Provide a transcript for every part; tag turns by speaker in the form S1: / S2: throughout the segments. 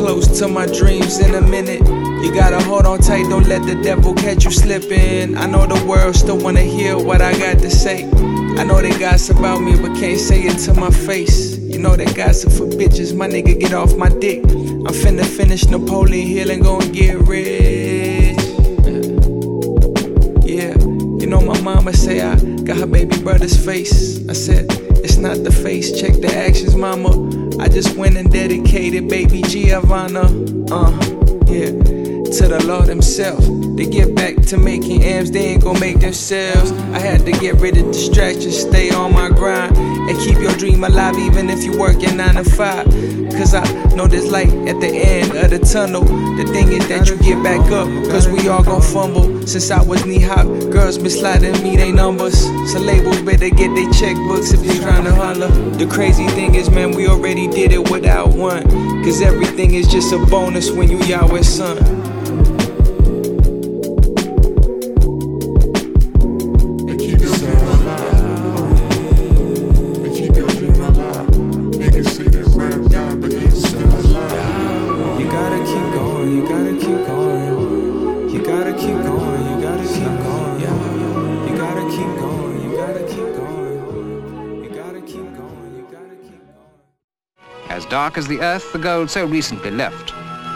S1: close to my dreams in a minute. You gotta hold on tight, don't let the devil catch you slipping. I know the world still wanna hear what I got to say. I know they gossip about me, but can't say it to my face. You know that gossip for bitches, my nigga, get off my dick. I'm finna finish Napoleon Hill and go and get rich. Yeah, you know my mama say I got her baby brother's face. I said, it's not the face, check the actions, mama. I just went and dedicated baby Giovanna, yeah, to the Lord himself. To get back to making M's, they ain't gon' make themselves. I had to get rid of distractions, stay on my grind, and keep your dream alive even if you working 9 to 5. Cause I know there's light at the end of the tunnel. The thing is that you get back up, cause we all gon' fumble. Since I was knee-high, girls been sliding me they numbers. So labels better get they checkbooks if you're trying to holler. The crazy thing is, man, we already did it without one. Cause everything is just a bonus when you Yahweh's son.
S2: As dark as the earth, the gold so recently left.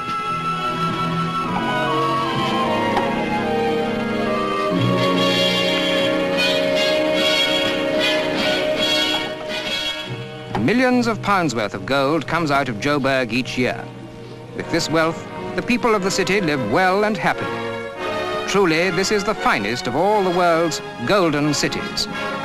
S2: Millions of pounds worth of gold comes out of Joburg each year. With this wealth, the people of the city live well and happily. Truly, this is the finest of all the world's golden cities.